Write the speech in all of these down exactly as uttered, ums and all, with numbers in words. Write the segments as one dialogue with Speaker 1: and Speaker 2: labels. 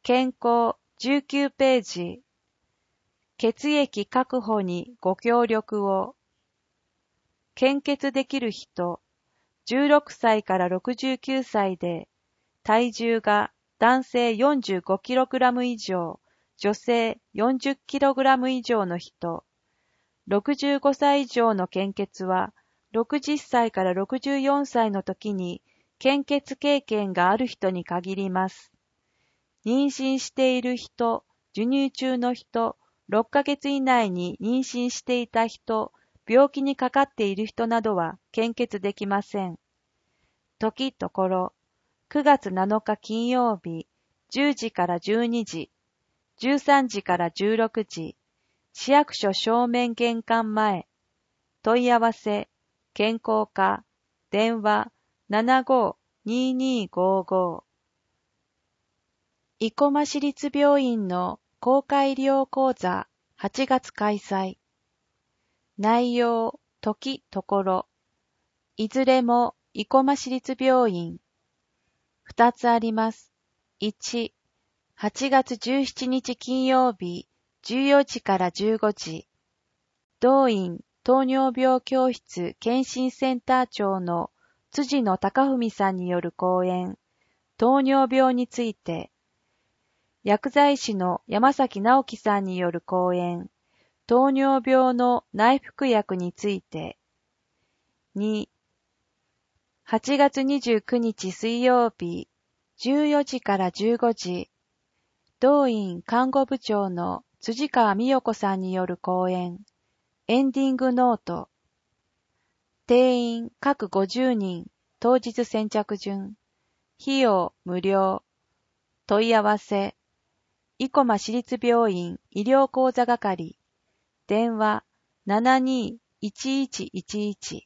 Speaker 1: 健康じゅうきゅうページ。血液確保にご協力を。献血できる人、じゅうろくさいからろくじゅうきゅうさいで、体重が男性 よんじゅうごキログラム 以上、女性 よんじゅっキログラム 以上の人、ろくじゅうごさい以上の献血は、ろくじゅっさいからろくじゅうよんさいの時に献血経験がある人に限ります。妊娠している人、授乳中の人、ろっかげつ以内に妊娠していた人、病気にかかっている人などは献血できません。時ところ、くがつなのか金曜日、じゅうじからじゅうにじ、じゅうさんじからじゅうろくじ、市役所正面玄関前、問い合わせ、健康課、電話 ななごーにーにーごーごー。生駒市立病院の公開医療講座はちがつ開催。内容、時、ところ。いずれも生駒市立病院。ふたつあります。いち、はちがつじゅうしちにち金曜日、じゅうよじからじゅうごじ。同院糖尿病教室検診センター長の辻野貴文さんによる講演、糖尿病について。薬剤師の山崎直樹さんによる講演、糖尿病の内服薬について。に、はちがつにじゅうくにち水曜日、じゅうよじからじゅうごじ、同院看護部長の辻川美代子さんによる講演、エンディングノート。定員各ごじゅうにん、当日先着順。費用無料。問い合わせ。生駒市立病院医療講座係。電話 ななにーいちいちいちいち。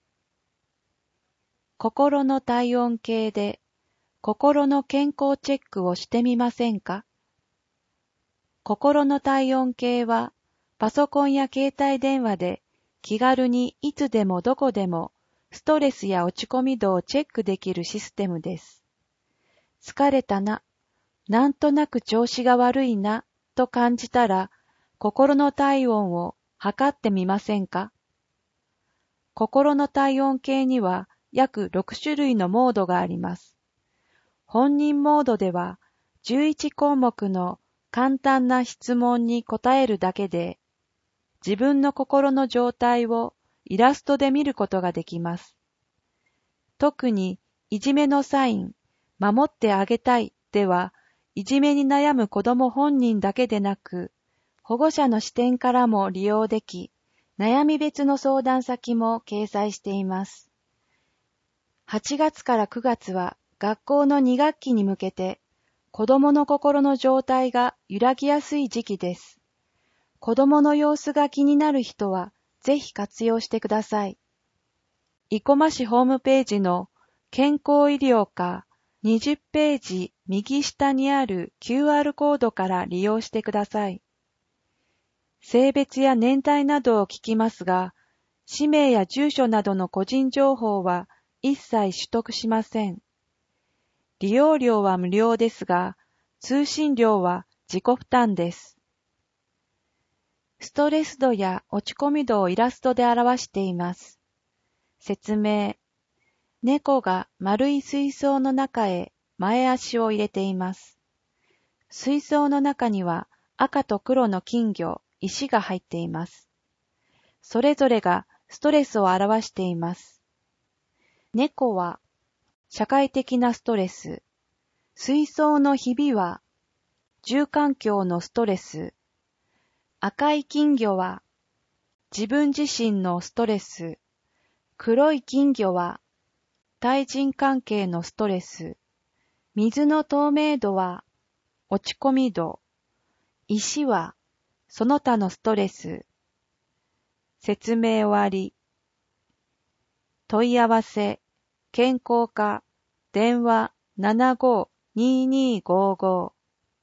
Speaker 1: 心の体温計で心の健康チェックをしてみませんか？心の体温計はパソコンや携帯電話で気軽にいつでもどこでもストレスや落ち込み度をチェックできるシステムです。疲れたな、なんとなく調子が悪いなと感じたら心の体温を測ってみませんか？心の体温計には約ろくしゅるいのモードがあります。本人モードではじゅういちこうもくの簡単な質問に答えるだけで自分の心の状態をイラストで見ることができます。特にいじめのサイン、守ってあげたいでは、いじめに悩む子ども本人だけでなく、保護者の視点からも利用でき、悩み別の相談先も掲載しています。はちがつからくがつは学校のにがっきに向けて、子どもの心の状態が揺らぎやすい時期です。子どもの様子が気になる人は、ぜひ活用してください。生駒市ホームページの健康医療課にじゅっページ右下にある キューアール コードから利用してください。性別や年代などを聞きますが、氏名や住所などの個人情報は一切取得しません。利用料は無料ですが、通信料は自己負担です。ストレス度や落ち込み度をイラストで表しています。説明。猫が丸い水槽の中へ前足を入れています。水槽の中には赤と黒の金魚、石が入っています。それぞれがストレスを表しています。猫は社会的なストレス。水槽のひびは住環境のストレス。赤い金魚は自分自身のストレス。黒い金魚は対人関係のストレス。水の透明度は落ち込み度。石はその他のストレス。説明終わり。問い合わせ、健康課、電話 ななごーにーにーごーごー。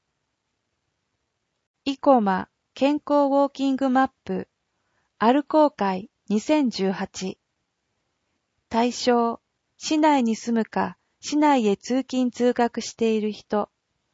Speaker 1: 生駒健康ウォーキングマップ、歩こう会にせんじゅうはち。対象、市内に住むか、市内へ通勤通学している人。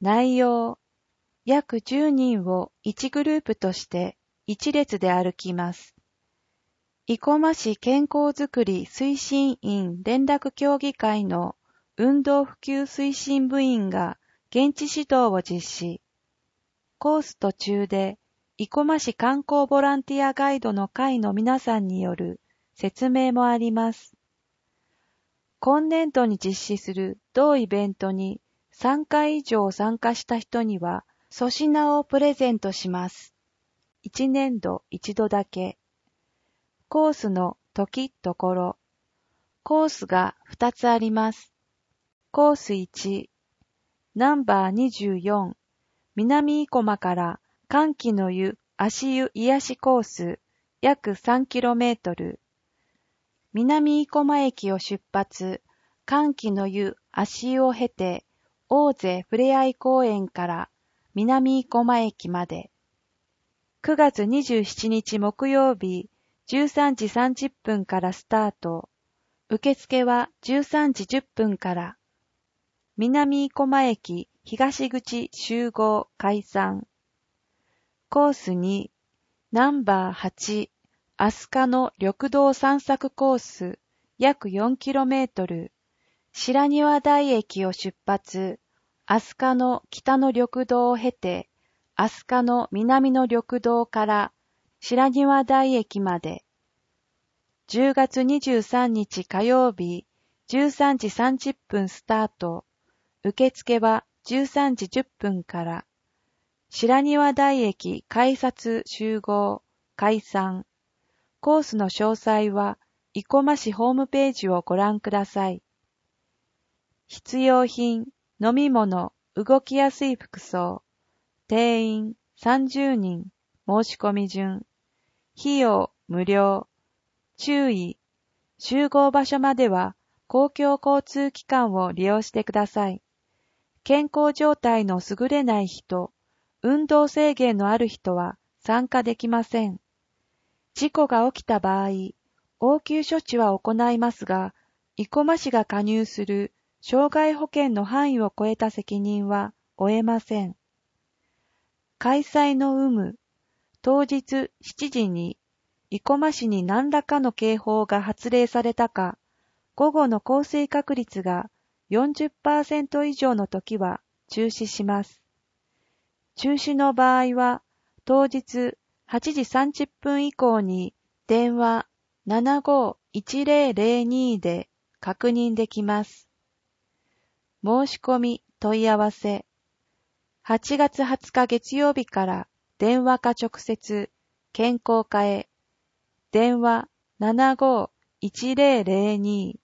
Speaker 1: 内容、約じゅうにんをいちグループとしていち列で歩きます。生駒市健康づくり推進員連絡協議会の運動普及推進部員が現地指導を実施。コース途中で生駒市観光ボランティアガイドの会の皆さんによる説明もあります。今年度に実施する同イベントにさんかい以上参加した人には粗品をプレゼントします。いちねんど一度だけ。コースの時ところ。コースがふたつあります。コースいち、ナンバーにじゅうよん、南生駒から歓喜の湯足湯癒しコース約 さんキロメートル。南生駒駅を出発、歓喜の湯足湯を経て、大勢ふれあい公園から南生駒駅まで。くがつにじゅうしちにち木曜日、じゅうさんじさんじゅっぷんからスタート。受付はじゅうさんじじゅっぷんから。南生駒駅東口集合解散。コースに、ナンバーはち、飛鳥の緑道散策コース約 よんキロメートル。白庭台駅を出発、飛鳥の北の緑道を経て、飛鳥の南の緑道から白庭台駅まで。じゅうがつにじゅうさんにち火曜日、じゅうさんじさんじゅっぷんスタート。受付はじゅうさんじじゅっぷんから。白庭台駅改札集合、解散。コースの詳細は、生駒市ホームページをご覧ください。必要品、飲み物、動きやすい服装。定員さんじゅうにん、申し込み順。費用無料。注意、集合場所までは公共交通機関を利用してください。健康状態の優れない人、運動制限のある人は参加できません。事故が起きた場合、応急処置は行いますが、生駒市が加入する障害保険の範囲を超えた責任は負えません。開催の有無、当日しちじに生駒市に何らかの警報が発令されたか、午後の降水確率が よんじゅっパーセント 以上の時は中止します。中止の場合は、当日はちじさんじゅっぷん以降に電話 ななごーいちぜろぜろに で確認できます。申し込み問い合わせ。はちがつはつか月曜日から電話か直接、健康課へ。電話 ななごーいちぜろぜろに